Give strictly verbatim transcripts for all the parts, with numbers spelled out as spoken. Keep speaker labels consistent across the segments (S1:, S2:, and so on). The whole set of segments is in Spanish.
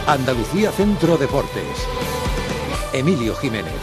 S1: Andalucía Centro Deportes. Emilio Jiménez.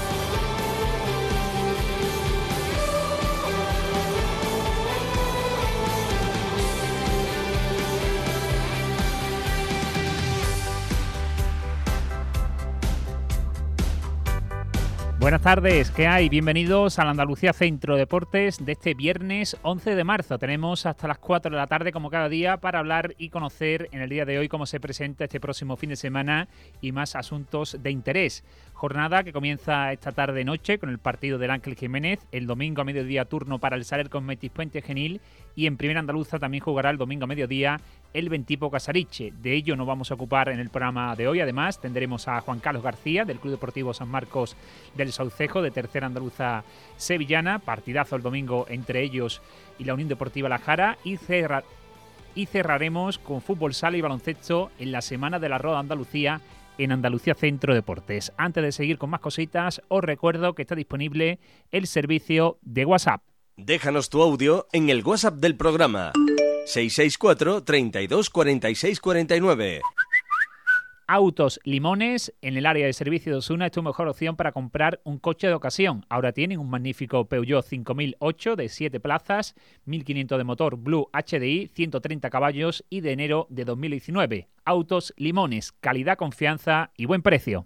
S2: Buenas tardes, ¿qué hay? Bienvenidos al Andalucía Centro Deportes de este viernes once de marzo. Tenemos hasta las cuatro de la tarde, como cada día, para hablar y conocer en el día de hoy cómo se presenta este próximo fin de semana y más asuntos de interés. Jornada que comienza esta tarde-noche con el partido del Ángel Jiménez, el domingo a mediodía turno para el Saler con Metis Puente Genil y en Primera Andaluza también jugará el domingo a mediodía el Bentipo Casariche. De ello nos vamos a ocupar en el programa de hoy. Además, tendremos a Juan Carlos García del Club Deportivo San Marcos del Saucejo de Tercera Andaluza Sevillana. Partidazo el domingo entre ellos y la Unión Deportiva La Jara. Y, cerra y cerraremos con fútbol sala y baloncesto en la Semana de la Roda Andalucía en Andalucía Centro Deportes. Antes de seguir con más cositas, os recuerdo que está disponible el servicio de WhatsApp.
S3: Déjanos tu audio en el WhatsApp del programa seis seis cuatro, treinta y dos, cuarenta y seis, cuarenta y nueve.
S2: Autos Limones, en el área de servicio de Osuna, es tu mejor opción para comprar un coche de ocasión. Ahora tienen un magnífico Peugeot cinco mil ocho de siete plazas, mil quinientos de motor Blue H D I, ciento treinta caballos y de enero de dos mil diecinueve. Autos Limones, calidad, confianza y buen precio.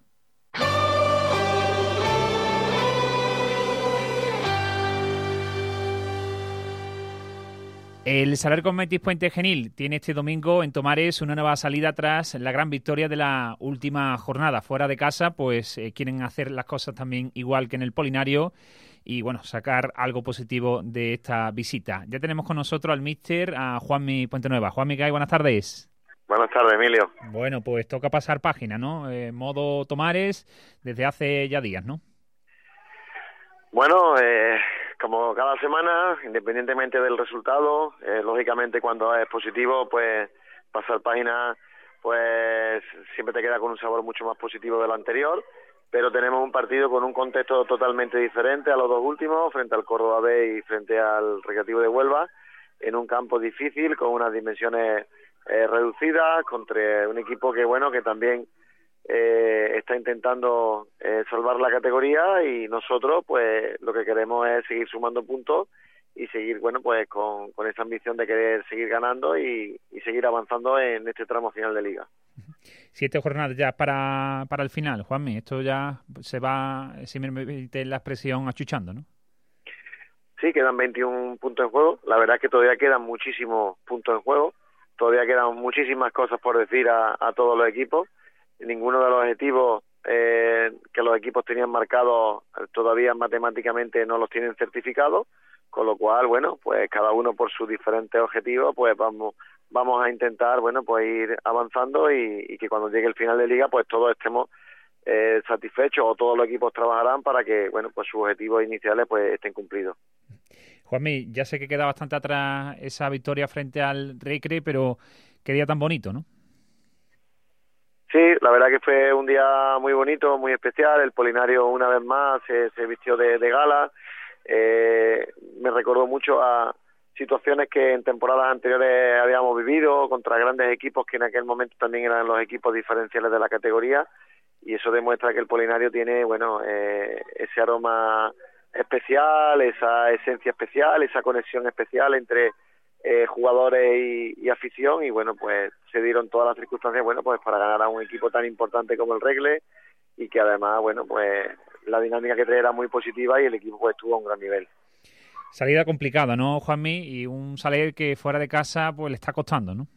S2: El Saler con Metis Puente Genil tiene este domingo en Tomares una nueva salida tras la gran victoria de la última jornada. Fuera de casa, pues eh, quieren hacer las cosas también igual que en el Polinario y, bueno, sacar algo positivo de esta visita. Ya tenemos con nosotros al míster, a Juanmi Puente Nueva. Juanmi, ¿qué hay? Buenas tardes.
S4: Buenas tardes, Emilio.
S2: Bueno, pues toca pasar página, ¿no? Eh, modo Tomares desde hace ya días, ¿no?
S4: Bueno, eh... como cada semana, independientemente del resultado, eh, lógicamente cuando es positivo, pues pasar página, pues siempre te queda con un sabor mucho más positivo del anterior, pero tenemos un partido con un contexto totalmente diferente a los dos últimos, frente al Córdoba B y frente al Recreativo de Huelva, en un campo difícil, con unas dimensiones eh, reducidas, contra un equipo que, bueno, que también Eh, está intentando eh, salvar la categoría y nosotros pues lo que queremos es seguir sumando puntos y seguir bueno pues con, con esa ambición de querer seguir ganando y, y seguir avanzando en este tramo final de liga.
S2: Siete jornadas ya para, para el final, Juanmi, esto ya se va, si me permite la expresión, achuchando, ¿no?
S4: Sí, quedan veintiún puntos en juego, la verdad es que todavía quedan muchísimos puntos en juego, todavía quedan muchísimas cosas por decir a, a todos los equipos. Ninguno de los objetivos eh, que los equipos tenían marcados todavía matemáticamente no los tienen certificados, con lo cual, bueno, pues cada uno por sus diferentes objetivos, pues vamos vamos a intentar, bueno, pues ir avanzando y, y que cuando llegue el final de liga, pues todos estemos eh, satisfechos o todos los equipos trabajarán para que, bueno, pues sus objetivos iniciales pues estén cumplidos.
S2: Juanmi, ya sé que queda bastante atrás esa victoria frente al Recre, pero qué día tan bonito, ¿no?
S4: Sí, la verdad que fue un día muy bonito, muy especial. El Polinario una vez más se, se vistió de, de gala. Eh, me recordó mucho a situaciones que en temporadas anteriores habíamos vivido contra grandes equipos que en aquel momento también eran los equipos diferenciales de la categoría y eso demuestra que el Polinario tiene, bueno, eh, ese aroma especial, esa esencia especial, esa conexión especial entre Eh, jugadores y, y afición y bueno pues se dieron todas las circunstancias bueno pues para ganar a un equipo tan importante como el Regle y que además bueno pues la dinámica que traía era muy positiva y el equipo pues estuvo a un gran nivel.
S2: Salida complicada, ¿no, Juanmi? Y un Saler que fuera de casa pues le está costando, ¿no?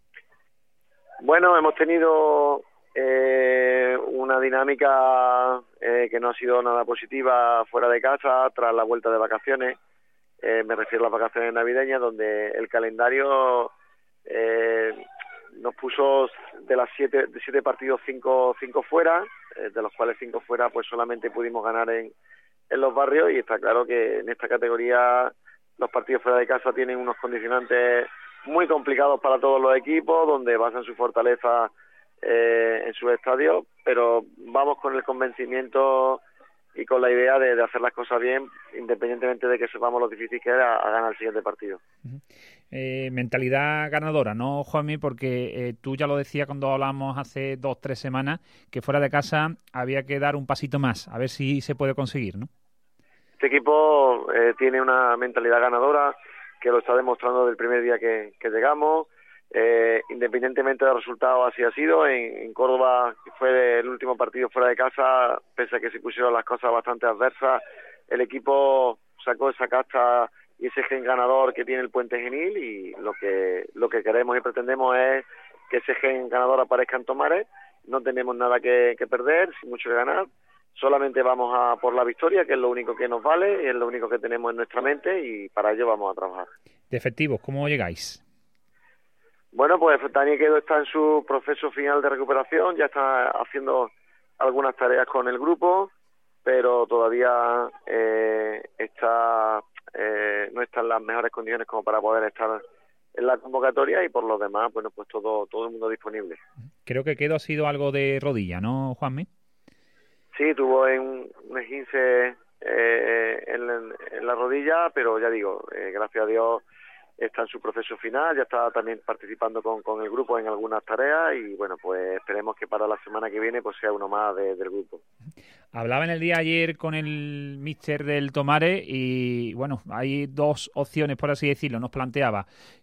S4: Bueno, hemos tenido eh, una dinámica eh, que no ha sido nada positiva fuera de casa tras la vuelta de vacaciones. Eh, me refiero a las vacaciones navideñas, donde el calendario eh, nos puso de las siete, de siete partidos, cinco, cinco fuera, eh, de los cuales cinco fuera, pues solamente pudimos ganar en, en los barrios, y está claro que en esta categoría los partidos fuera de casa tienen unos condicionantes muy complicados para todos los equipos, donde basan su fortaleza eh, en sus estadios, pero vamos con el convencimiento y con la idea de, de hacer las cosas bien, independientemente de que sepamos lo difícil que era a ganar el siguiente partido.
S2: Uh-huh. Eh, mentalidad ganadora, ¿no, Juanmi? Porque eh, tú ya lo decías cuando hablamos hace dos, tres semanas, que fuera de casa había que dar un pasito más, a ver si se puede conseguir, ¿no?
S4: Este equipo eh, tiene una mentalidad ganadora que lo está demostrando desde el primer día que, que llegamos. Eh, independientemente del resultado, así ha sido. En, en Córdoba, que fue el último partido fuera de casa, pese a que se pusieron las cosas bastante adversas, el equipo sacó esa casta y ese gen ganador que tiene el Puente Genil, y lo que lo que queremos y pretendemos es que ese gen ganador aparezca en Tomares. No tenemos nada que, que perder, sin mucho que ganar. Solamente vamos a por la victoria, que es lo único que nos vale, y es lo único que tenemos en nuestra mente, y para ello vamos a trabajar.
S2: De efectivos, ¿cómo llegáis?
S4: Bueno, pues Dani Quedo está en su proceso final de recuperación, ya está haciendo algunas tareas con el grupo, pero todavía eh, está eh, no está en las mejores condiciones como para poder estar en la convocatoria, y por lo demás, bueno, pues todo todo el mundo disponible. Creo que Quedo ha sido algo de rodilla, ¿no, Juanmi? Sí, tuvo un, un esguince eh, en, en la rodilla, pero ya digo, eh, gracias a Dios está en su proceso final, ya está también participando con, con el grupo en algunas tareas, y bueno, pues esperemos que para la semana que viene pues sea uno más de, del grupo. Hablaba en el día ayer con el míster del Tomares y bueno, hay dos opciones, por así decirlo. Nos planteaba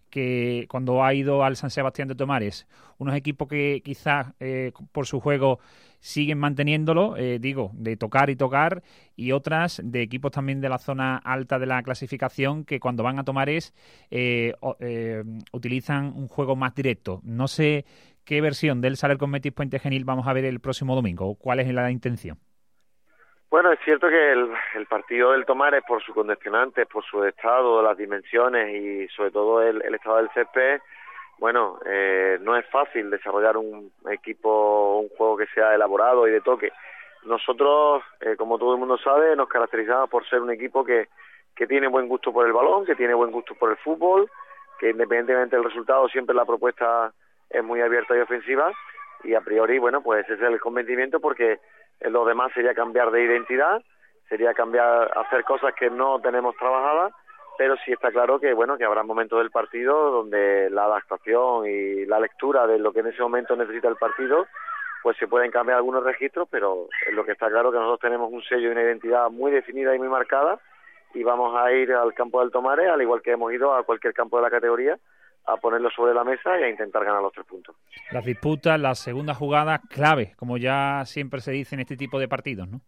S4: que cuando ha ido al San Sebastián de Tomares, unos equipos que quizás eh, por su juego siguen manteniéndolo, eh, digo, de tocar y tocar, y otras de equipos también de la zona alta de la clasificación que cuando van a Tomares eh, eh, utilizan un juego más directo. No sé qué versión del Saler con Metis Puente Genil vamos a ver el próximo domingo. ¿Cuál es la intención? Bueno, es cierto que el, el partido del Tomares, por su condicionante, por su estado, las dimensiones y sobre todo el, el estado del césped, bueno, eh, no es fácil desarrollar un equipo, un juego que sea elaborado y de toque. Nosotros, eh, como todo el mundo sabe, nos caracterizamos por ser un equipo que, que tiene buen gusto por el balón, que tiene buen gusto por el fútbol, que independientemente del resultado siempre la propuesta es muy abierta y ofensiva, y a priori, bueno, pues ese es el convencimiento, porque lo demás sería cambiar de identidad, sería cambiar, hacer cosas que no tenemos trabajadas, pero sí está claro que bueno que habrá momentos del partido donde la adaptación y la lectura de lo que en ese momento necesita el partido, pues se pueden cambiar algunos registros, pero lo que está claro que nosotros tenemos un sello y una identidad muy definida y muy marcada, y vamos a ir al campo del Tomares, al igual que hemos ido a cualquier campo de la categoría, a ponerlo sobre la mesa y a intentar ganar los tres puntos. Las disputas, las segundas jugadas, clave, como ya siempre se dice en este tipo de partidos, ¿no?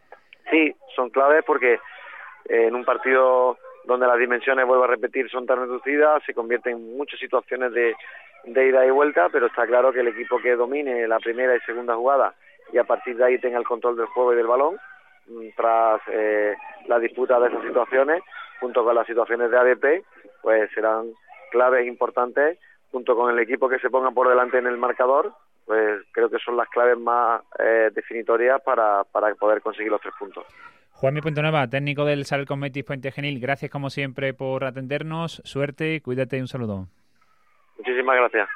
S4: Sí, son claves porque eh, en un partido donde las dimensiones, vuelvo a repetir, son tan reducidas, se convierten en muchas situaciones de, de ida y vuelta, pero está claro que el equipo que domine la primera y segunda jugada y a partir de ahí tenga el control del juego y del balón, tras eh, la disputa de esas situaciones, junto con las situaciones de A D P, pues serán claves importantes, junto con el equipo que se ponga por delante en el marcador, pues creo que son las claves más eh, definitorias para, para poder conseguir los tres puntos. Juanmi Puentenueva, técnico del Saler con Metis Puente Genil, gracias como siempre por atendernos, suerte, cuídate y un saludo. Muchísimas gracias.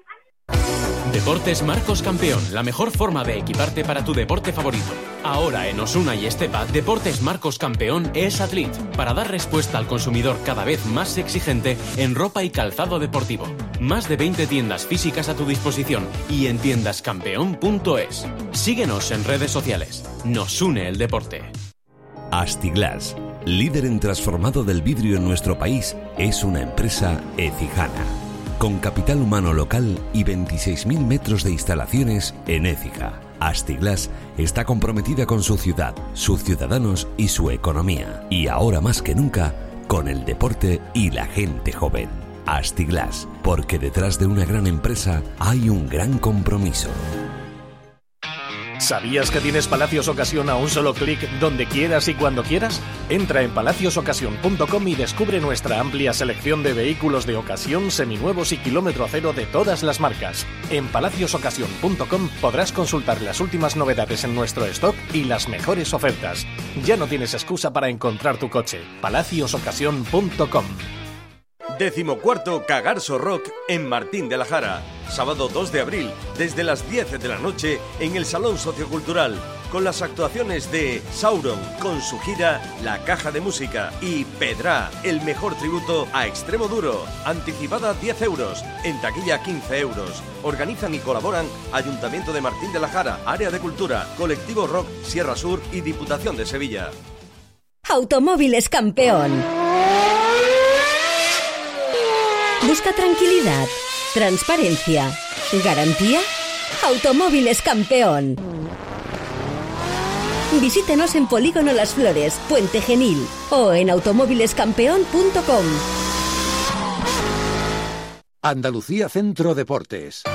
S5: Deportes Marcos Campeón, la mejor forma de equiparte para tu deporte favorito. Ahora en Osuna y Estepa, Deportes Marcos Campeón es Atlit, para dar respuesta al consumidor cada vez más exigente en ropa y calzado deportivo. Más de veinte tiendas físicas a tu disposición y en tiendas campeón punto es. Síguenos en redes sociales. Nos une el deporte.
S6: Astiglas, líder en transformado del vidrio en nuestro país, es una empresa ecijana, con capital humano local y veintiséis mil metros de instalaciones en Écija. Astiglas está comprometida con su ciudad, sus ciudadanos y su economía. Y ahora más que nunca, con el deporte y la gente joven. Astiglas, porque detrás de una gran empresa hay un gran compromiso.
S7: ¿Sabías que tienes Palacios Ocasión a un solo clic donde quieras y cuando quieras? Entra en palacios ocasión punto com y descubre nuestra amplia selección de vehículos de ocasión, seminuevos y kilómetro cero de todas las marcas. En palacios ocasión punto com podrás consultar las últimas novedades en nuestro stock y las mejores ofertas. Ya no tienes excusa para encontrar tu coche. palacios ocasión punto com.
S3: Decimocuarto Cagarso Rock en Martín de la Jara. Sábado dos de abril, desde las diez de la noche, en el Salón Sociocultural, con las actuaciones de Sauron con su gira La Caja de Música y Pedrá, el mejor tributo a Extremo Duro. Anticipada diez euros, en taquilla quince euros. Organizan y colaboran Ayuntamiento de Martín de la Jara, Área de Cultura, Colectivo Rock Sierra Sur y Diputación de Sevilla.
S8: Automóviles Campeón. Busca tranquilidad, transparencia, garantía. Automóviles Campeón. Visítenos en Polígono Las Flores, Puente Genil o en automóviles campeón punto com.
S1: Andalucía Centro Deportes.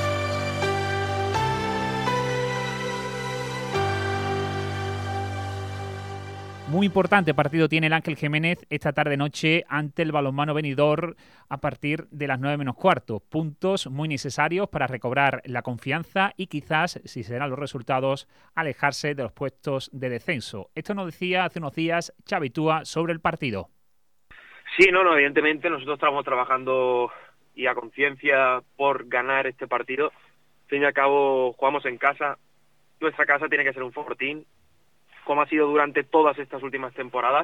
S2: Muy importante partido tiene el Ángel Jiménez esta tarde-noche ante el Balonmano Benidorm a partir de las nueve menos cuarto. Puntos muy necesarios para recobrar la confianza y quizás, si se dan los resultados, alejarse de los puestos de descenso. Esto nos decía hace unos días Xavi Túa sobre el partido.
S9: Sí, no, no, evidentemente nosotros estamos trabajando y a conciencia por ganar este partido. Al fin y al cabo jugamos en casa, nuestra casa tiene que ser un fortín, como ha sido durante todas estas últimas temporadas,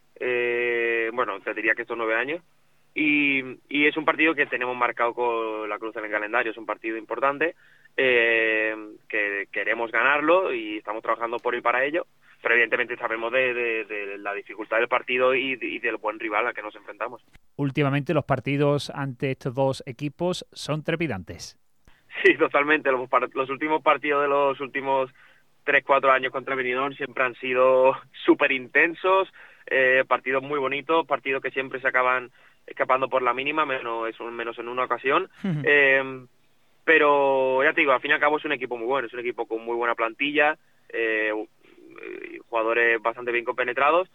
S9: eh, bueno, te diría que estos nueve años, y, y es un partido que tenemos marcado con la cruz en el calendario, es un partido importante, eh, que queremos ganarlo y estamos trabajando por y para ello, pero evidentemente sabemos de, de, de la dificultad del partido y, y del buen rival al que nos enfrentamos.
S2: Últimamente los partidos ante estos dos equipos son trepidantes.
S9: Sí, totalmente, los, los últimos partidos de los últimos tres, cuatro años contra Benidorm siempre han sido súper intensos, eh, partidos muy bonitos, partidos que siempre se acaban escapando por la mínima, menos, menos en una ocasión. Uh-huh. Eh, pero ya te digo, al fin y al cabo es un equipo muy bueno, es un equipo con muy buena plantilla, eh, jugadores bastante bien compenetrados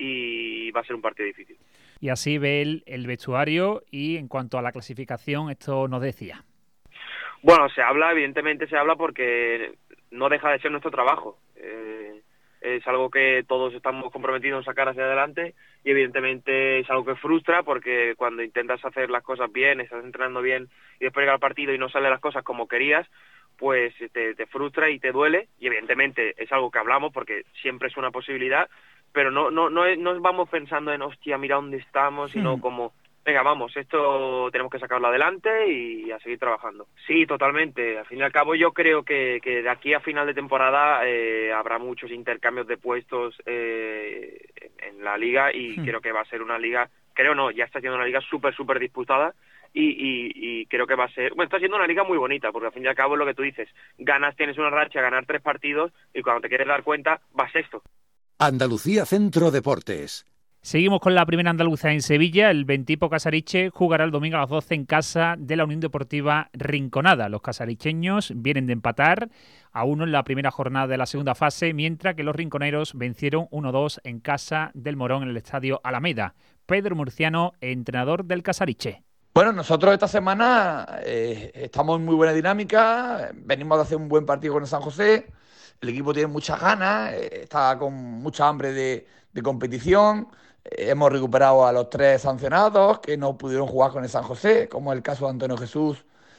S9: y va a ser un partido difícil.
S2: Y así ve el, el vestuario y en cuanto a la clasificación, esto nos decía.
S9: Bueno, se habla, evidentemente se habla porque no deja de ser nuestro trabajo. Eh, es algo que todos estamos comprometidos en sacar hacia adelante y evidentemente es algo que frustra porque cuando intentas hacer las cosas bien, estás entrenando bien y después llega el partido y no salen las cosas como querías, pues te, te frustra y te duele y evidentemente es algo que hablamos porque siempre es una posibilidad, pero no no no, no vamos pensando en hostia, mira dónde estamos, sino mm. como venga, vamos, esto tenemos que sacarlo adelante y a seguir trabajando. Sí, totalmente. Al fin y al cabo yo creo que, que de aquí a final de temporada eh, habrá muchos intercambios de puestos eh, en la liga y hmm. creo que va a ser una liga, creo no, ya está siendo una liga súper, súper disputada y, y, y creo que va a ser, bueno, está siendo una liga muy bonita porque al fin y al cabo es lo que tú dices, ganas, tienes una racha, ganar tres partidos y cuando te quieres dar cuenta vas sexto.
S1: Andalucía Centro Deportes.
S2: Seguimos con la primera andaluza en Sevilla. El Bentipo Casariche jugará el domingo a las doce en casa de la Unión Deportiva Rinconada. Los casaricheños vienen de empatar a uno en la primera jornada de la segunda fase, mientras que los rinconeros vencieron uno dos en casa del Morón en el estadio Alameda. Pedro Murciano, entrenador del Casariche.
S10: Bueno, nosotros esta semana eh, estamos en muy buena dinámica, venimos de hacer un buen partido con el San José, el equipo tiene muchas ganas, eh, está con mucha hambre de, de competición. Hemos recuperado a los tres sancionados que no pudieron jugar con el San José, como el caso de Antonio Jesús,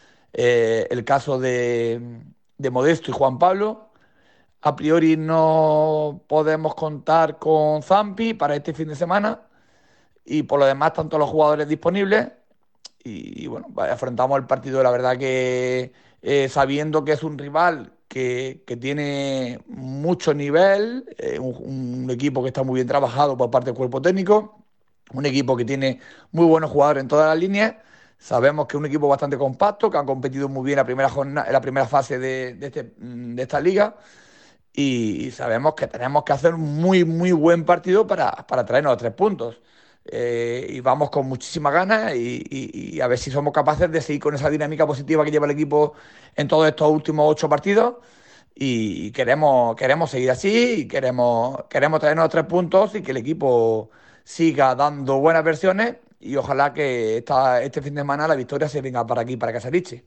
S10: eh, el caso de, de Modesto y Juan Pablo. A priori no podemos contar con Zampi para este fin de semana y por lo demás están todos los jugadores disponibles y, y bueno, afrontamos el partido, la verdad que eh, sabiendo que es un rival Que, que tiene mucho nivel, eh, un, un equipo que está muy bien trabajado por parte del cuerpo técnico, un equipo que tiene muy buenos jugadores en todas las líneas. Sabemos que es un equipo bastante compacto, que ha competido muy bien la primera jornada, en la primera fase de, de, este, de esta liga y sabemos que tenemos que hacer un muy, muy buen partido para, para traernos los tres puntos. Eh, y vamos con muchísimas ganas y, y, y a ver si somos capaces de seguir con esa dinámica positiva que lleva el equipo en todos estos últimos ocho partidos y queremos queremos seguir así y queremos queremos traernos los tres puntos y que el equipo siga dando buenas versiones y ojalá que esta, este fin de semana la victoria se venga para aquí, para Casariche.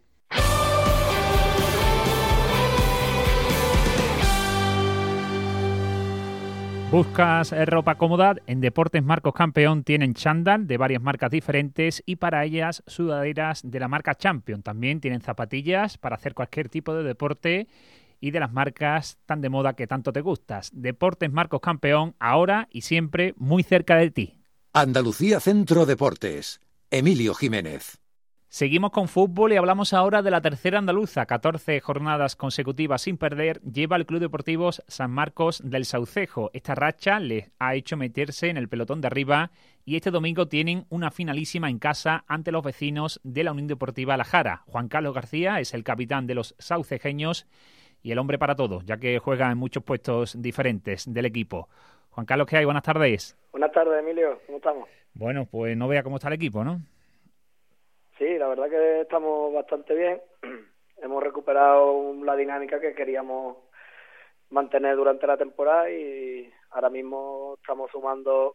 S2: ¿Buscas ropa cómoda? En Deportes Marcos Campeón tienen chándal de varias marcas diferentes y para ellas sudaderas de la marca Champion. También tienen zapatillas para hacer cualquier tipo de deporte y de las marcas tan de moda que tanto te gustas. Deportes Marcos Campeón, ahora y siempre muy cerca de ti.
S1: Andalucía Centro Deportes. Emilio Jiménez.
S2: Seguimos con fútbol y hablamos ahora de la tercera andaluza. catorce jornadas consecutivas sin perder lleva el Club Deportivo San Marcos del Saucejo. Esta racha les ha hecho meterse en el pelotón de arriba y este domingo tienen una finalísima en casa ante los vecinos de la Unión Deportiva La Jara. Juan Carlos García es el capitán de los saucejeños y el hombre para todo, ya que juega en muchos puestos diferentes del equipo. Juan Carlos, ¿qué hay? Buenas tardes.
S11: Buenas tardes, Emilio. ¿Cómo estamos?
S2: Bueno, pues no vea cómo está el equipo, ¿no?
S11: Sí, la verdad que estamos bastante bien. Hemos recuperado la dinámica que queríamos mantener durante la temporada y ahora mismo estamos sumando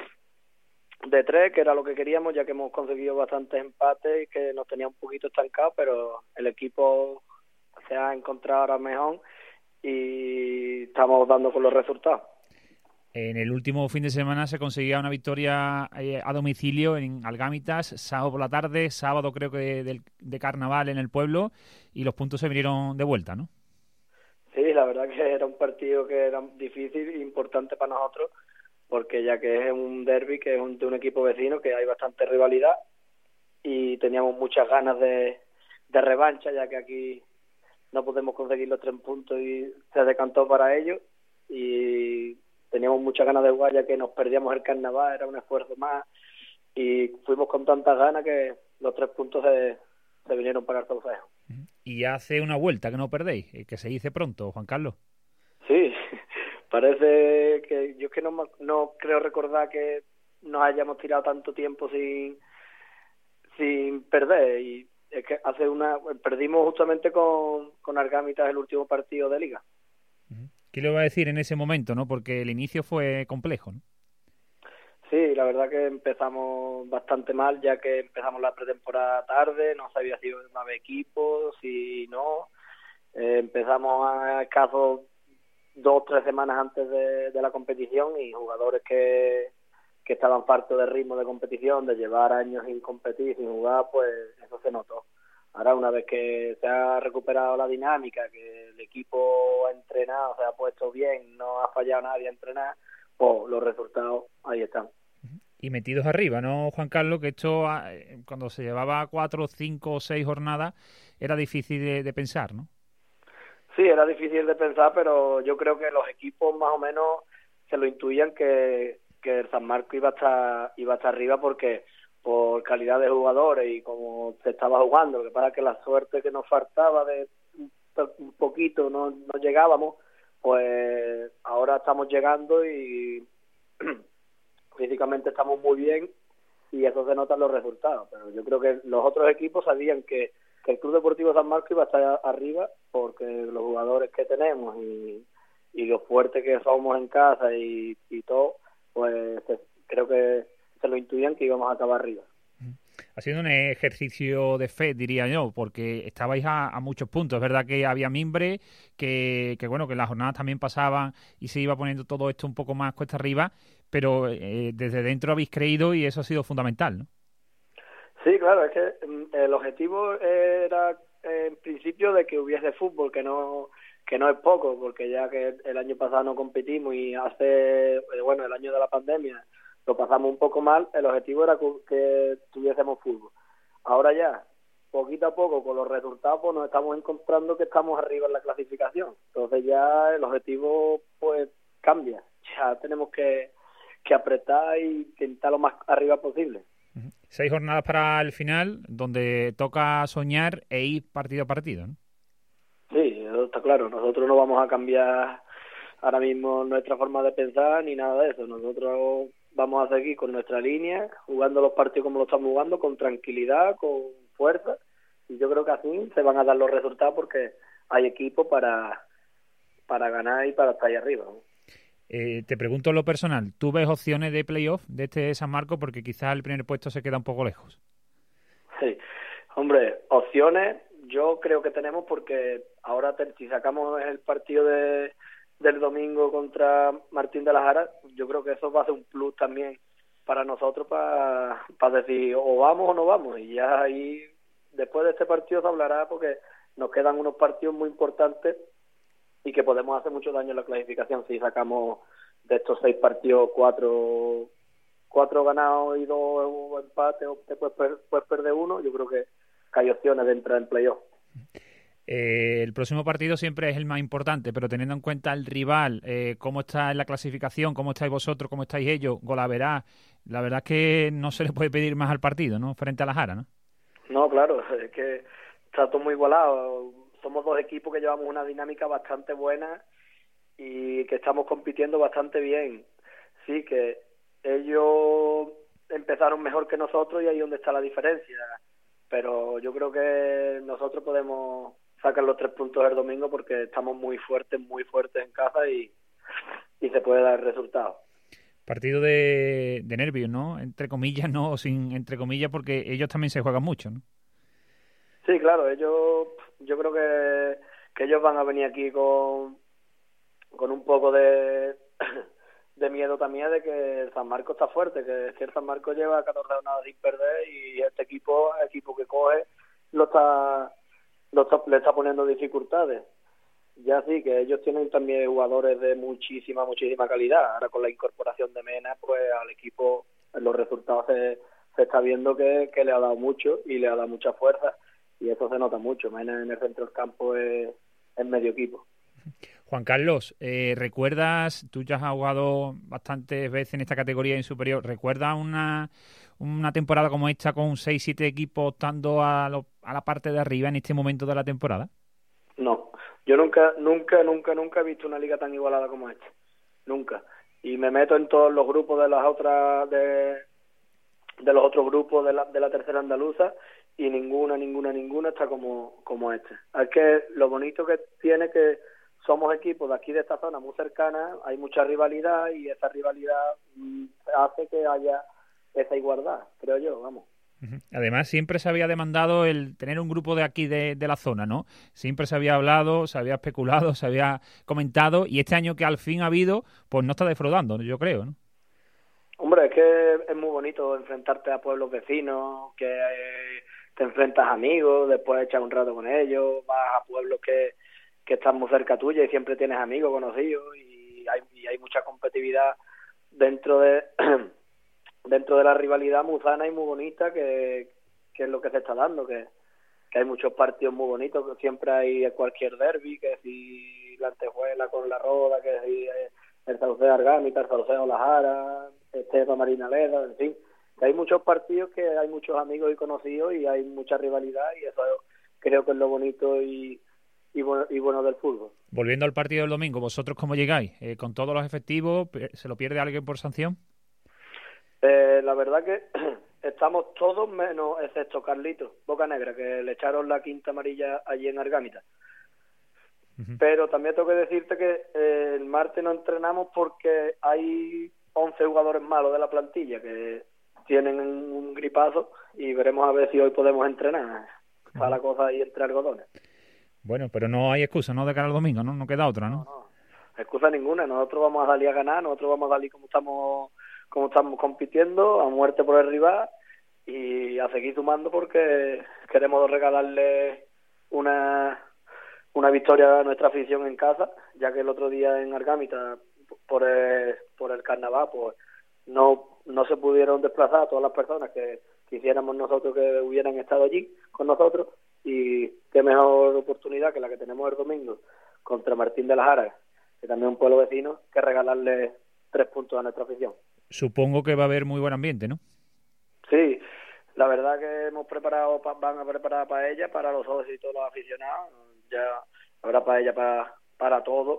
S11: de tres, que era lo que queríamos, ya que hemos conseguido bastantes empates y que nos tenía un poquito estancados, pero el equipo se ha encontrado ahora mejor y estamos dando con los resultados.
S2: En el último fin de semana se conseguía una victoria eh, a domicilio en Algámitas, sábado por la tarde, sábado creo que de, de, de carnaval en el pueblo, y los puntos se vinieron de vuelta, ¿no?
S11: Sí, la verdad que era un partido que era difícil e importante para nosotros, porque ya que es un derbi, que es un, de un equipo vecino, que hay bastante rivalidad, y teníamos muchas ganas de, de revancha, ya que aquí no podemos conseguir los tres puntos y se decantó para ellos, y teníamos muchas ganas de jugar, ya que nos perdíamos el carnaval, era un esfuerzo más, y fuimos con tantas ganas que los tres puntos se, se vinieron para el Saucejo.
S2: Y hace una vuelta que no perdéis, que se dice pronto, Juan Carlos.
S11: Sí, parece que yo es que no, no creo recordar que nos hayamos tirado tanto tiempo sin, sin perder, y es que hace una perdimos justamente con, con Algámitas el último partido de Liga.
S2: ¿Qué le iba a decir en ese momento, no? Porque el inicio fue complejo, ¿no?
S11: Sí, la verdad que empezamos bastante mal, ya que empezamos la pretemporada tarde, no sabía si iba a haber equipos, si no. Eh, empezamos a escasos dos, tres semanas antes de, de la competición y jugadores que, que estaban fartos del ritmo de competición, de llevar años sin competir, sin jugar, pues eso se notó. Ahora, una vez que se ha recuperado la dinámica, que el equipo ha entrenado, se ha puesto bien, no ha fallado nadie a entrenar, pues los resultados ahí están.
S2: Y metidos arriba, ¿no, Juan Carlos? Que esto, cuando se llevaba cuatro, cinco o seis jornadas, era difícil de, de pensar, ¿no?
S11: Sí, era difícil de pensar, pero yo creo que los equipos más o menos se lo intuían que, que el San Marcos iba a estar, iba a estar arriba, porque por calidad de jugadores y como se estaba jugando. Lo que pasa es que la suerte que nos faltaba de un poquito, no, no llegábamos, pues ahora estamos llegando y físicamente estamos muy bien y eso se nota en los resultados. Pero yo creo que los otros equipos sabían que, que el Club Deportivo San Marcos iba a estar arriba, porque los jugadores que tenemos y, y lo fuerte que somos en casa y, y todo, pues creo que se lo intuían que íbamos a acabar arriba.
S2: Ha sido un ejercicio de fe, diría yo, porque estabais a, a muchos puntos. Es verdad que había mimbre, que, que bueno, que las jornadas también pasaban y se iba poniendo todo esto un poco más cuesta arriba, pero eh, desde dentro habéis creído y eso ha sido fundamental, ¿no?
S11: Sí, claro, es que el objetivo era en principio de que hubiese fútbol, que no que no es poco, porque ya que el año pasado no competimos y hace, bueno, el año de la pandemia lo pasamos un poco mal, el objetivo era que tuviésemos fútbol. Ahora ya, poquito a poco, con los resultados, pues nos estamos encontrando que estamos arriba en la clasificación. Entonces ya el objetivo pues cambia. Ya tenemos que, que apretar y intentar lo más arriba posible.
S2: Seis jornadas para el final, donde toca soñar e ir partido a partido, ¿no?
S11: Sí, eso está claro. Nosotros no vamos a cambiar ahora mismo nuestra forma de pensar ni nada de eso. Nosotros vamos a seguir con nuestra línea, jugando los partidos como lo estamos jugando, con tranquilidad, con fuerza, y yo creo que así se van a dar los resultados, porque hay equipo para, para ganar y para estar ahí arriba, ¿no?
S2: Eh, te pregunto en lo personal, ¿tú ves opciones de playoff de este San Marcos? Porque quizás el primer puesto se queda un poco lejos.
S11: Sí, hombre, opciones yo creo que tenemos, porque ahora te, si sacamos el partido de del domingo contra Martín de la Jara, yo creo que eso va a ser un plus también para nosotros, para, para decir o vamos o no vamos, y ya ahí después de este partido se hablará, porque nos quedan unos partidos muy importantes y que podemos hacer mucho daño en la clasificación si sacamos de estos seis partidos cuatro cuatro ganados y dos empates, o te puedes, per, puedes perder uno. Yo creo que, que hay opciones de entrar en playoff.
S2: Eh, el próximo partido siempre es el más importante, pero teniendo en cuenta el rival, eh, cómo está en la clasificación, cómo estáis vosotros, cómo estáis ellos, Golaverá, la verdad es que no se le puede pedir más al partido, ¿no? Frente a la Jara, ¿no?
S11: No, claro, es que está todo muy igualado. Somos dos equipos que llevamos una dinámica bastante buena y que estamos compitiendo bastante bien. Sí, que ellos empezaron mejor que nosotros y ahí es donde está la diferencia. Pero yo creo que nosotros podemos sacar los tres puntos el domingo porque estamos muy fuertes, muy fuertes en casa y, y se puede dar el resultado.
S2: Partido de, de nervios, ¿no? Entre comillas, ¿no? O sin entre comillas, porque ellos también se juegan mucho, ¿no?
S11: Sí, claro, ellos, yo creo que, que ellos van a venir aquí con, con un poco de, de miedo también de que el San Marcos está fuerte, que, que el San Marcos lleva catorce jornadas sin perder y este equipo, el equipo que coge, lo está, lo está, le está poniendo dificultades. Ya sí, que ellos tienen también jugadores de muchísima, muchísima calidad. Ahora con la incorporación de Mena, pues al equipo, en los resultados se, se está viendo que, que le ha dado mucho y le ha dado mucha fuerza. Y eso se nota mucho. Mena en el centro del campo es, es medio equipo.
S2: Juan Carlos, eh, ¿recuerdas, tú ya has jugado bastantes veces en esta categoría en superior, ¿recuerdas una, una temporada como esta con seis siete equipos optando a, lo, a la parte de arriba en este momento de la temporada?
S11: No, yo nunca, nunca, nunca, nunca he visto una liga tan igualada como esta. Nunca. Y me meto en todos los grupos de las otras, de, de los otros grupos de la, de la tercera andaluza, y ninguna, ninguna, ninguna está como, como este. Es que lo bonito que tiene que somos equipos de aquí de esta zona muy cercana, hay mucha rivalidad y esa rivalidad mm, hace que haya esa igualdad, creo yo, vamos.
S2: Además, siempre se había demandado el tener un grupo de aquí de, de la zona, ¿no? Siempre se había hablado, se había especulado, se había comentado, y este año que al fin ha habido, pues no está defraudando, yo creo, ¿no?
S11: Hombre, es que es muy bonito enfrentarte a pueblos vecinos, que eh, te enfrentas a amigos, después echas un rato con ellos, vas a pueblos que, que están muy cerca tuya y siempre tienes amigos conocidos, y hay, y hay mucha competitividad dentro de dentro de la rivalidad muy sana y muy bonita, que, que es lo que se está dando, que, que hay muchos partidos muy bonitos, que siempre hay cualquier derbi, que si la Antejuela con la Roda, que si el Sauceo Argámita, el Sauceo La Jara, Estepa Marina Leda, en fin, que hay muchos partidos que hay muchos amigos y conocidos y hay mucha rivalidad, y eso creo que es lo bonito y, y, bueno, y bueno del fútbol.
S2: Volviendo al partido del domingo, ¿vosotros cómo llegáis? Eh, ¿Con todos los efectivos? ¿Se lo pierde alguien por sanción?
S11: Eh, la verdad que estamos todos menos, excepto Carlitos Bocanegra, que le echaron la quinta amarilla allí en Argámita. Uh-huh. Pero también tengo que decirte que eh, el martes no entrenamos porque hay once jugadores malos de la plantilla que tienen un gripazo, y veremos a ver si hoy podemos entrenar. Está uh-huh. la cosa ahí entre algodones.
S2: Bueno, pero no hay excusa, ¿no? De cara al domingo, ¿no? No queda otra, ¿no?
S11: No, no, excusa ninguna. Nosotros vamos a salir a ganar, nosotros vamos a salir como estamos como estamos compitiendo, a muerte por el rival, y a seguir sumando porque queremos regalarle una una victoria a nuestra afición en casa, ya que el otro día en Argámita, por el, por el carnaval, pues no no se pudieron desplazar a todas las personas que quisiéramos nosotros que hubieran estado allí con nosotros, y qué mejor oportunidad que la que tenemos el domingo contra Martín de la Jara, que también es un pueblo vecino, que regalarle tres puntos a nuestra afición.
S2: Supongo que va a haber muy buen ambiente, ¿no?
S11: Sí, la verdad que hemos preparado, van a preparar paella para los socios y todos los aficionados, ya habrá paella para, para todos,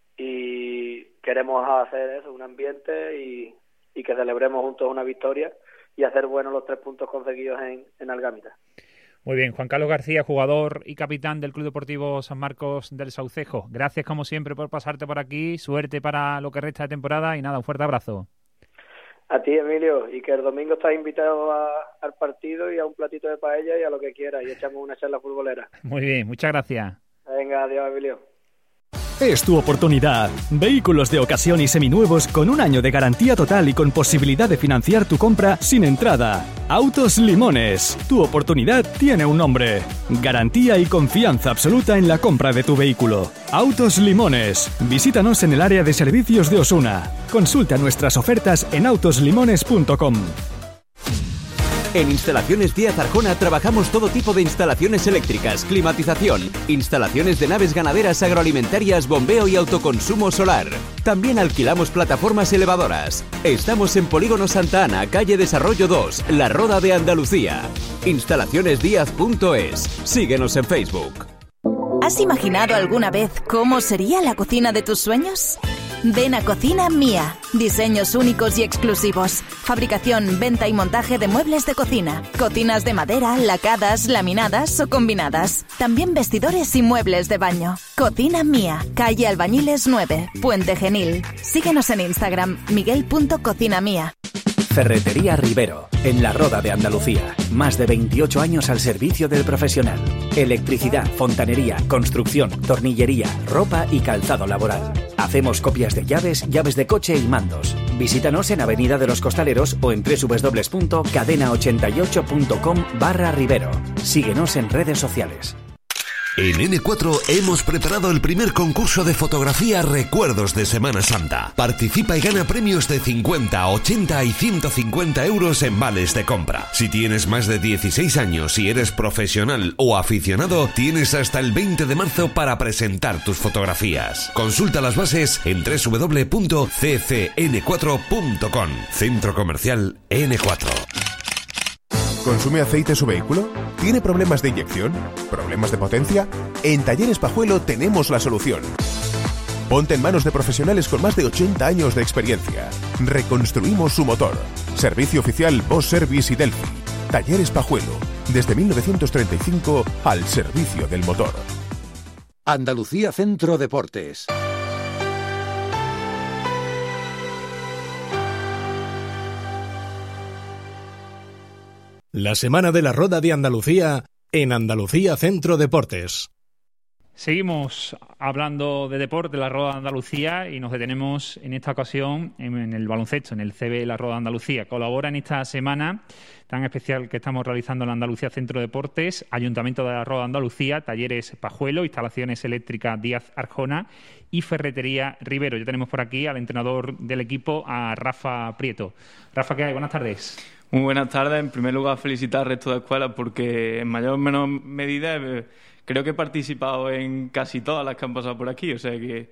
S11: y queremos hacer eso, un ambiente y, y que celebremos juntos una victoria y hacer buenos los tres puntos conseguidos en, en Argámita.
S2: Muy bien, Juan Carlos García, jugador y capitán del Club Deportivo San Marcos del Saucejo. Gracias como siempre por pasarte por aquí, suerte para lo que resta de temporada y nada, un fuerte abrazo.
S11: A ti, Emilio, y que el domingo estás invitado a, al partido y a un platito de paella y a lo que quieras, y echamos una charla futbolera.
S2: Muy bien, muchas gracias.
S11: Venga, adiós, Emilio.
S12: Es tu oportunidad. Vehículos de ocasión y seminuevos con un año de garantía total y con posibilidad de financiar tu compra sin entrada. Autos Limones. Tu oportunidad tiene un nombre. Garantía y confianza absoluta en la compra de tu vehículo. Autos Limones. Visítanos en el área de servicios de Osuna. Consulta nuestras ofertas en autos limones punto com.
S13: En Instalaciones Díaz Arjona trabajamos todo tipo de instalaciones eléctricas, climatización, instalaciones de naves ganaderas agroalimentarias, bombeo y autoconsumo solar. También alquilamos plataformas elevadoras. Estamos en Polígono Santa Ana, calle Desarrollo dos, La Roda de Andalucía. instalaciones díaz punto es. Síguenos en Facebook.
S14: ¿Has imaginado alguna vez cómo sería la cocina de tus sueños? Ven a Cocina Mía. Diseños únicos y exclusivos. Fabricación, venta y montaje de muebles de cocina. Cocinas de madera, lacadas, laminadas o combinadas. También vestidores y muebles de baño. Cocina Mía. Calle Albañiles nueve, Puente Genil. Síguenos en Instagram, miguel punto cocina mía.
S15: Ferretería Rivero, en La Roda de Andalucía. Más de veintiocho años al servicio del profesional. Electricidad, fontanería, construcción, tornillería, ropa y calzado laboral. Hacemos copias de llaves, llaves de coche y mandos. Visítanos en Avenida de los Costaleros o en doble u doble u doble u punto cadena ochenta y ocho punto com barra Rivero. Síguenos en redes sociales.
S6: En ene cuatro hemos preparado el primer concurso de fotografía Recuerdos de Semana Santa. Participa y gana premios de cincuenta, ochenta y ciento cincuenta euros en vales de compra. Si tienes más de dieciséis años y eres profesional o aficionado, tienes hasta el veinte de marzo para presentar tus fotografías. Consulta las bases en doble u doble u doble u punto c c ene cuatro punto com. Centro Comercial ene cuatro.
S16: ¿Consume aceite su vehículo? ¿Tiene problemas de inyección? ¿Problemas de potencia? En Talleres Pajuelo tenemos la solución. Ponte en manos de profesionales con más de ochenta años de experiencia. Reconstruimos su motor. Servicio oficial Bosch Service y Delphi. Talleres Pajuelo. Desde mil novecientos treinta y cinco al servicio del motor.
S1: Andalucía Centro Deportes.
S7: La Semana de la Roda de Andalucía en Andalucía Centro Deportes.
S2: Seguimos hablando de deporte, la Roda de Andalucía, y nos detenemos en esta ocasión en, en el baloncesto, en el C B La Roda de Andalucía. Colabora en esta semana tan especial que estamos realizando en la Andalucía Centro Deportes, Ayuntamiento de la Roda de Andalucía, Talleres Pajuelo, Instalaciones Eléctricas Díaz Arjona y Ferretería Rivero. Ya tenemos por aquí al entrenador del equipo, a Rafa Prieto. Rafa, ¿qué hay? Buenas tardes.
S17: Muy buenas tardes. En primer lugar, felicitar al resto de escuelas porque en mayor o menor medida eh, creo que he participado en casi todas las que han pasado por aquí. O sea que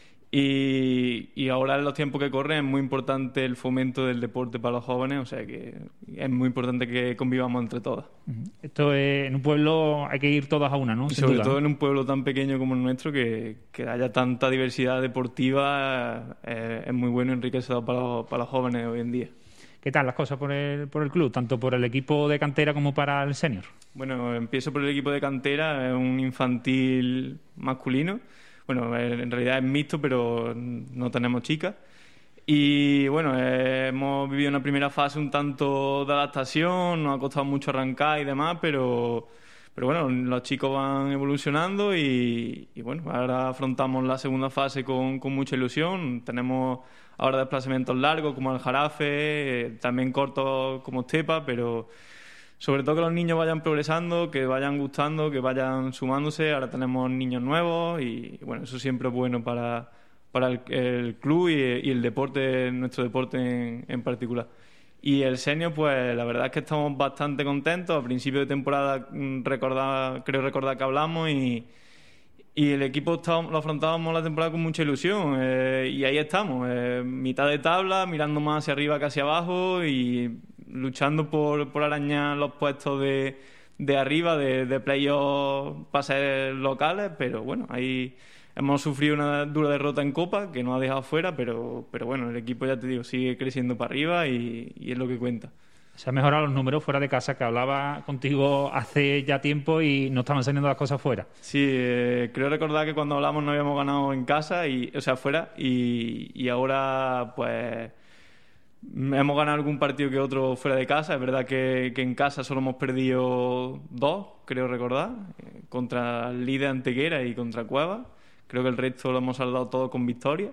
S17: y, y ahora en los tiempos que corren es muy importante el fomento del deporte para los jóvenes. O sea que es muy importante que convivamos entre todas.
S2: Esto es, en un pueblo hay que ir todas a una, ¿no?
S17: Y sobre todo en un pueblo tan pequeño como el nuestro, que, que haya tanta diversidad deportiva eh, es muy bueno y enriquecedor para los, para los jóvenes hoy en día.
S2: ¿Qué tal las cosas por el, por el club, tanto por el equipo de cantera como para el senior?
S17: Bueno, empiezo por el equipo de cantera, es un infantil masculino. Bueno, en realidad es mixto, pero no tenemos chicas. Y bueno, eh, hemos vivido una primera fase un tanto de adaptación, nos ha costado mucho arrancar y demás, pero, pero bueno, los chicos van evolucionando y, y bueno, ahora afrontamos la segunda fase con, con mucha ilusión. Tenemos ahora desplazamientos largos como el Jarafe, también cortos como Estepa, pero sobre todo que los niños vayan progresando, que vayan gustando, que vayan sumándose. Ahora tenemos niños nuevos y bueno, eso siempre es bueno para, para el, el club y, y el deporte, nuestro deporte en, en particular. Y el senior, pues la verdad es que estamos bastante contentos. A principio de temporada recordaba, creo recordar que hablamos y Y el equipo estábamos, lo afrontábamos la temporada con mucha ilusión eh, y ahí estamos, eh, mitad de tabla, mirando más hacia arriba que hacia abajo y luchando por, por arañar los puestos de, de arriba, de, de playoff pases locales, pero bueno, ahí hemos sufrido una dura derrota en Copa que nos ha dejado fuera, pero, pero bueno, el equipo, ya te digo, sigue creciendo para arriba y, y es lo que cuenta.
S2: Se han mejorado los números fuera de casa, que hablaba contigo hace ya tiempo y no estaban saliendo las cosas fuera.
S17: Sí, eh, creo recordar que cuando hablamos no habíamos ganado en casa, y, o sea, fuera, y, y ahora pues hemos ganado algún partido que otro fuera de casa. Es verdad que, que en casa solo hemos perdido dos, creo recordar, eh, contra el líder Antequera y contra Cueva, Creo que el resto lo hemos saldado todo con victoria.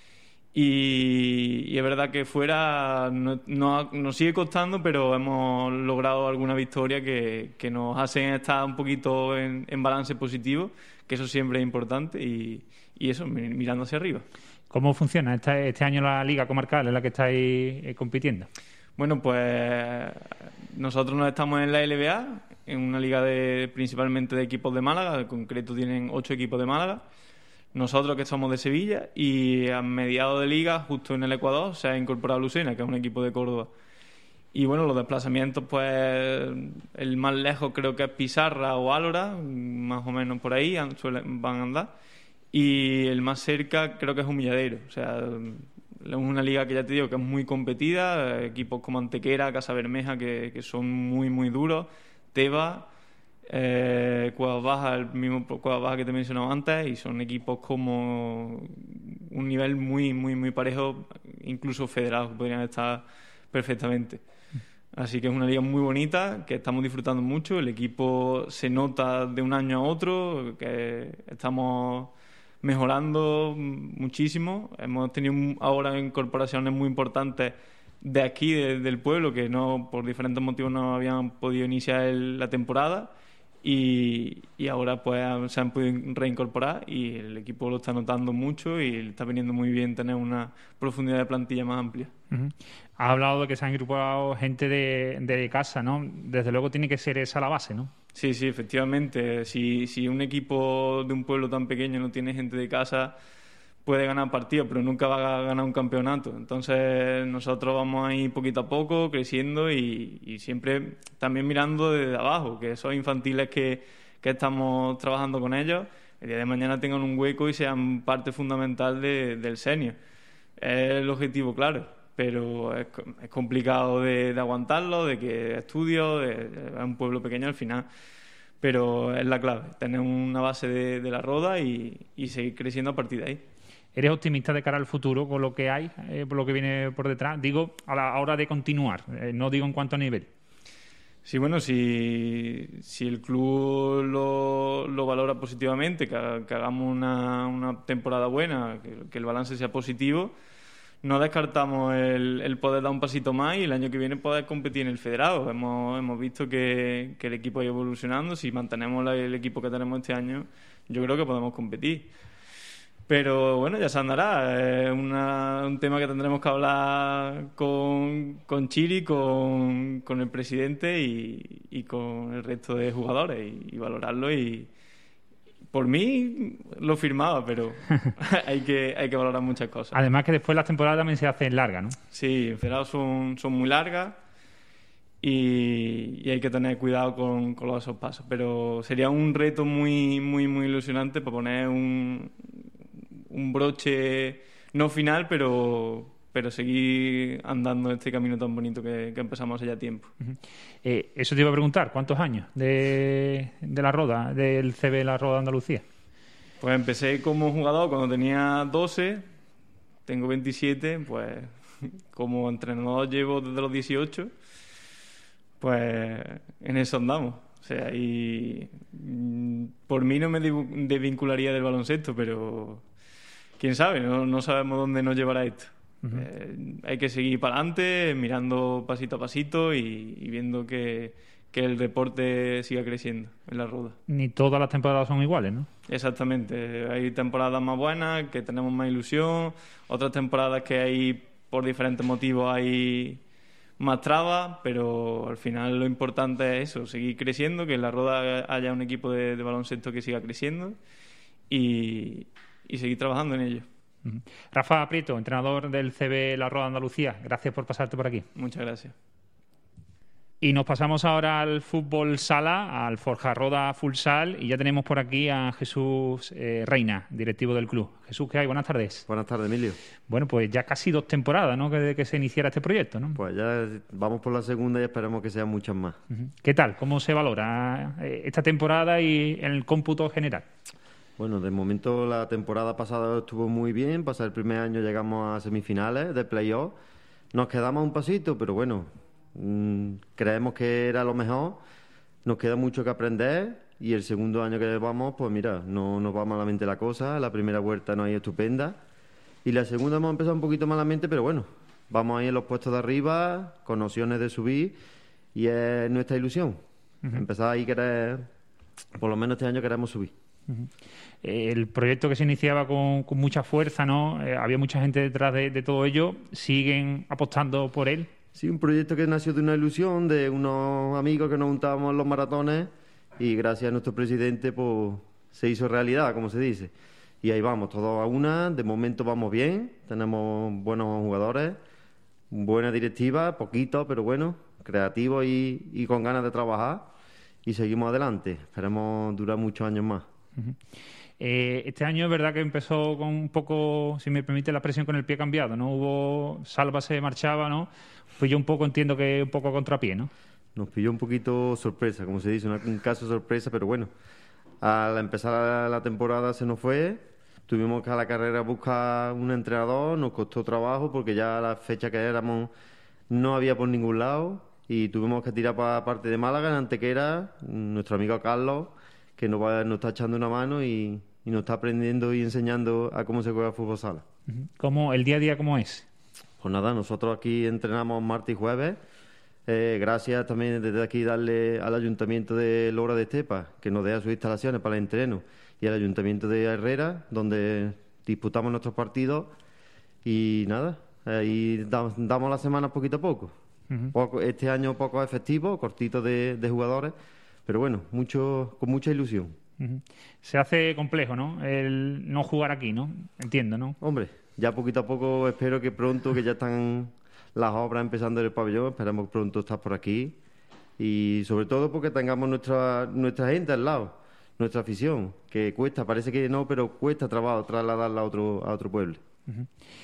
S17: Y, y es verdad que fuera no, no, nos sigue costando, pero hemos logrado alguna victoria que, que nos hacen estar un poquito en, en balance positivo, que eso siempre es importante, y, y eso, mirando hacia arriba.
S2: ¿Cómo funciona este, este año la Liga Comarcal en la que estáis eh, compitiendo?
S17: Bueno, pues nosotros nos estamos en la L B A, en una liga de, principalmente de equipos de Málaga, en concreto tienen ocho equipos de Málaga. Nosotros que somos de Sevilla, y a mediados de liga, justo en el Ecuador, se ha incorporado Lucena, que es un equipo de Córdoba. Y bueno, los desplazamientos, pues el más lejos creo que es Pizarra o Álora, más o menos por ahí suelen, van a andar. Y el más cerca creo que es Humilladero. O sea, es una liga que ya te digo que es muy competida, equipos como Antequera, Casa Bermeja, que, que son muy, muy duros, Teba... Eh, Cuevas Bajas, el mismo Cuevas Bajas que te he mencionado antes, y son equipos como un nivel muy, muy, muy parejo, incluso federados, que podrían estar perfectamente. Así que es una liga muy bonita, que estamos disfrutando mucho. El equipo se nota de un año a otro, que estamos mejorando muchísimo. Hemos tenido ahora incorporaciones muy importantes de aquí, de, del pueblo, que no por diferentes motivos no habían podido iniciar el, la temporada. Y, y ahora pues se han podido reincorporar, y el equipo lo está notando mucho y le está viniendo muy bien tener una profundidad de plantilla más amplia.
S2: Uh-huh. Has hablado de que se han incorporado gente de, de casa, ¿no? Desde luego tiene que ser esa la base, ¿no?
S17: Sí, sí, efectivamente. Si, si un equipo de un pueblo tan pequeño no tiene gente de casa, puede ganar partidos, pero nunca va a ganar un campeonato. Entonces nosotros vamos a ir poquito a poco, creciendo, y, y siempre también mirando desde abajo, que esos infantiles que, que estamos trabajando con ellos, el día de mañana tengan un hueco y sean parte fundamental de, del senior. Es el objetivo, claro, pero es, es complicado de, de aguantarlo, de que estudio, de, de, es un pueblo pequeño al final. Pero es la clave, tener una base de, de la Roda y, y seguir creciendo a partir de ahí.
S2: ¿Eres optimista de cara al futuro con lo que hay, eh, por lo que viene por detrás? Digo, a la hora de continuar, eh, no digo en cuanto a nivel.
S17: Sí, bueno, si, si el club lo, lo valora positivamente, que, que hagamos una, una temporada buena, que, que el balance sea positivo, no descartamos el, el poder dar un pasito más y el año que viene poder competir en el federado. Hemos, hemos visto que, que el equipo ha ido evolucionando. Si mantenemos la, el equipo que tenemos este año, yo creo que podemos competir. Pero bueno, ya se andará. Es una, un tema que tendremos que hablar con, con Chiri, con, con el presidente y, y con el resto de jugadores, y, y valorarlo. Y por mí lo firmaba, pero hay que hay que valorar muchas cosas.
S2: Además que después las temporadas también se hacen largas, ¿no?
S17: Sí, en federados son, son muy largas y, y hay que tener cuidado con, con esos pasos. Pero sería un reto muy, muy, muy ilusionante para poner un... un broche no final, pero pero seguir andando este camino tan bonito que, que empezamos hace ya tiempo.
S2: Uh-huh. Eh, eso te iba a preguntar, ¿cuántos años de, de la Roda, del C B La Roda Andalucía?
S17: Pues empecé como jugador cuando tenía doce, tengo veintisiete, pues como entrenador llevo desde los dieciocho, pues en eso andamos. O sea, y por mí no me desvincularía del baloncesto, pero quién sabe, no, no sabemos dónde nos llevará esto. Uh-huh. Eh, hay que seguir para adelante, mirando pasito a pasito y, y viendo que, que el deporte siga creciendo en la Roda.
S2: Ni todas las temporadas son iguales, ¿no?
S17: Exactamente. Hay temporadas más buenas, que tenemos más ilusión, otras temporadas que hay, por diferentes motivos, hay más trabas, pero al final lo importante es eso, seguir creciendo, que en la Roda haya un equipo de, de baloncesto que siga creciendo y, y seguir trabajando en ello.
S2: Uh-huh. Rafa Prieto, entrenador del C B La Roda Andalucía, gracias por pasarte por aquí.
S17: Muchas gracias.
S2: Y nos pasamos ahora al fútbol sala, al Forja Roda Futsal, y ya tenemos por aquí a Jesús eh, Reina, directivo del club. Jesús, ¿qué hay? Buenas tardes.
S18: Buenas tardes, Emilio.
S2: Bueno, pues ya casi dos temporadas, ¿no?, que, que se iniciara este proyecto, ¿no?
S18: Pues ya vamos por la segunda y esperemos que sean muchas más.
S2: Uh-huh. ¿Qué tal? ¿Cómo se valora eh, esta temporada y el cómputo general?
S18: Bueno, de momento la temporada pasada estuvo muy bien. Pasado el primer año llegamos a semifinales de playoff. Nos quedamos un pasito, pero bueno, mmm, creemos que era lo mejor. Nos queda mucho que aprender y el segundo año que vamos, pues mira, no nos va malamente la cosa. La primera vuelta nos ha ido estupenda y la segunda hemos empezado un poquito malamente, pero bueno, vamos ahí en los puestos de arriba, con opciones de subir, y es nuestra ilusión. Uh-huh. Empezar ahí, querer, por lo menos este año queremos subir.
S2: Uh-huh. El proyecto que se iniciaba con, con mucha fuerza, ¿no? Eh, había mucha gente detrás de, de todo ello. ¿Siguen apostando por él?
S18: Sí, un proyecto que nació de una ilusión, de unos amigos que nos juntábamos en los maratones, y gracias a nuestro presidente pues se hizo realidad, como se dice. Y ahí vamos, todos a una. De momento vamos bien, tenemos buenos jugadores, buena directiva, poquito, pero bueno, creativos y, y con ganas de trabajar, y seguimos adelante. Esperemos durar muchos años más.
S2: Uh-huh. Eh, este año es verdad que empezó con un poco, si me permite la expresión, con el pie cambiado, ¿no? Hubo, Salva se marchaba, ¿no? Pues yo un poco entiendo que un poco a contrapié, ¿no?
S18: Nos pilló un poquito sorpresa, como se dice, una, un caso sorpresa, pero bueno, al empezar la, la temporada se nos fue, tuvimos que a la carrera buscar un entrenador, nos costó trabajo porque ya a la fecha que éramos no había por ningún lado, y tuvimos que tirar para parte de Málaga, en Antequera, nuestro amigo Carlos, que nos, va, nos está echando una mano y, y nos está aprendiendo y enseñando a cómo se juega fútbol sala.
S2: ¿Cómo, el día a día cómo es?
S18: Pues nada, nosotros aquí entrenamos martes y jueves. Eh, gracias también desde aquí darle al Ayuntamiento de Lora de Estepa, que nos deja sus instalaciones para el entreno, y al Ayuntamiento de Herrera, donde disputamos nuestros partidos. Y nada, ahí damos, damos las semanas poquito a poco. Uh-huh. Poco, este año poco efectivo, cortito de, de jugadores, pero bueno, mucho, con mucha ilusión.
S2: Uh-huh. Se hace complejo, ¿no? El no jugar aquí, ¿no? Entiendo, ¿no?
S18: Hombre, ya poquito a poco, espero que pronto, que ya están las obras empezando en el pabellón, esperamos pronto estar por aquí, y sobre todo porque tengamos nuestra nuestra gente al lado, nuestra afición, que cuesta, parece que no, pero cuesta trabajo trasladarla a otro, a otro pueblo.
S2: Uh-huh.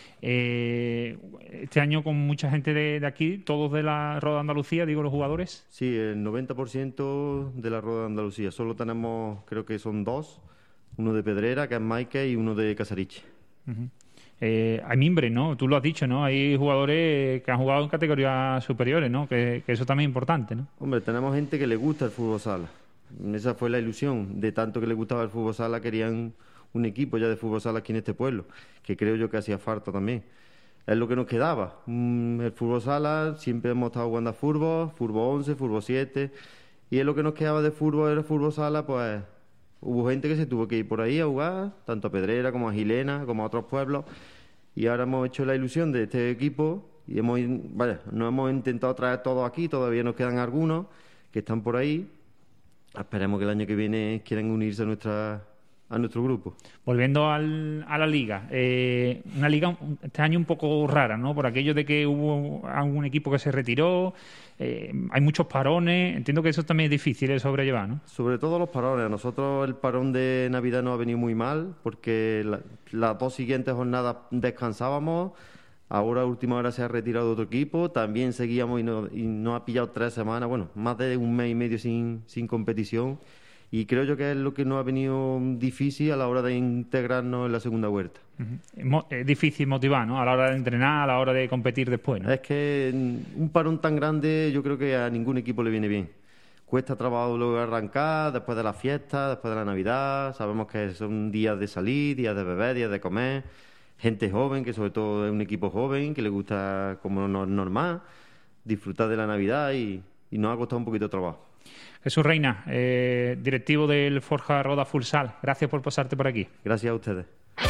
S2: Eh, este año con mucha gente de, de aquí, todos de la Roda de Andalucía, digo, los jugadores.
S18: Sí, el noventa por ciento de la Roda de Andalucía. Solo tenemos, creo que son dos, uno de Pedrera, que es Maike, y uno de Casariche.
S2: Uh-huh. eh, hay mimbre, ¿no? Tú lo has dicho, ¿no? Hay jugadores que han jugado en categorías superiores, ¿no? Que, que eso también es importante, ¿no?
S18: Hombre, tenemos gente que le gusta el fútbol sala. Esa fue la ilusión. De tanto que le gustaba el fútbol sala, querían un equipo ya de fútbol sala aquí en este pueblo, que creo yo que hacía falta también. Es lo que nos quedaba. Mm, el fútbol sala, siempre hemos estado jugando a fútbol, fútbol once, fútbol siete, y es lo que nos quedaba de fútbol, era fútbol sala, pues hubo gente que se tuvo que ir por ahí a jugar, tanto a Pedrera como a Gilena, como a otros pueblos, y ahora hemos hecho la ilusión de este equipo, y hemos, vaya, no hemos intentado traer todos aquí, todavía nos quedan algunos que están por ahí. Esperemos que el año que viene quieran unirse a nuestra a nuestro grupo.
S2: Volviendo al, a la liga, eh, una liga este año un poco rara, ¿no? Por aquello de que hubo algún equipo que se retiró, eh, hay muchos parones, entiendo que eso también es difícil de sobrellevar, ¿no?
S18: Sobre todo los parones. A nosotros el parón de Navidad nos ha venido muy mal, porque la, las dos siguientes jornadas descansábamos, ahora a última hora se ha retirado otro equipo, también seguíamos y nos y no ha pillado tres semanas, bueno, más de un mes y medio sin, sin competición. Y creo yo que es lo que nos ha venido difícil a la hora de integrarnos en la segunda vuelta.
S2: Uh-huh. Es difícil motivar, ¿no? A la hora de entrenar, a la hora de competir después, ¿no?
S18: Es que un parón tan grande yo creo que a ningún equipo le viene bien. Cuesta trabajo luego arrancar, después de la fiesta, después de la Navidad. Sabemos que son días de salir, días de beber, días de comer. Gente joven, que sobre todo es un equipo joven, que le gusta, como normal, disfrutar de la Navidad, y, y nos ha costado un poquito de trabajo.
S2: Jesús Reina, eh, directivo del Forja Roda Futsal, gracias por pasarte por aquí.
S18: Gracias a ustedes.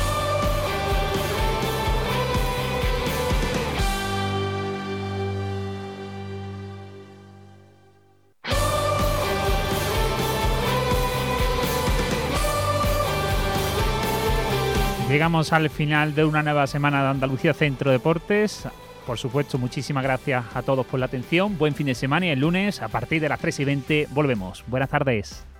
S2: Llegamos al final de una nueva semana de Andalucía Centro Deportes. Por supuesto, muchísimas gracias a todos por la atención. Buen fin de semana, y el lunes, a partir de las tres y veinte, volvemos. Buenas tardes.